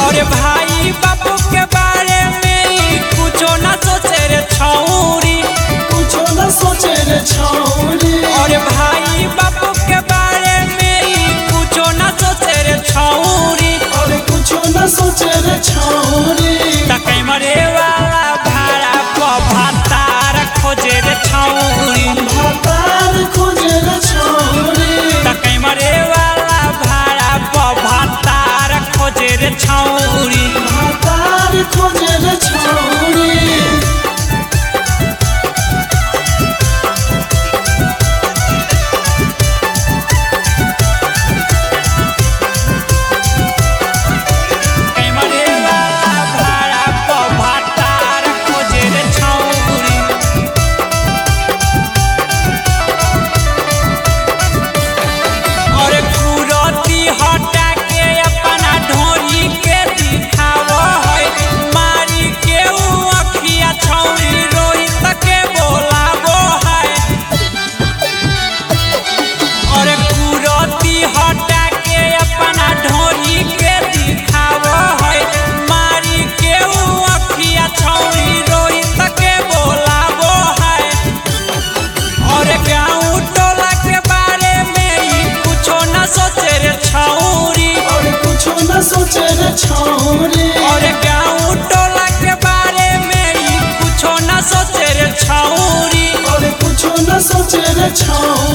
और भाई बापू के बारे में कुछो न सोचे रे छौरी, कुछो न सोचे रे छौरी। और भाई बापू के बारे में कुछो न सोचे रे छौरी, और कुछो न सोचे रे छौरी। तकै मरे वाला भाड़ा भातार खोजे रे छौरी, भातार खोजे रे छौरी। तकै मरे वाला भाड़ा भातार खोजे रे छौरी। भातार खोजे रे छौरी। सोचे रे छौरी। और गाँव टोला के बारे में कुछो न सोचे रे छौरी, और कुछो न सोचे रे छौरी।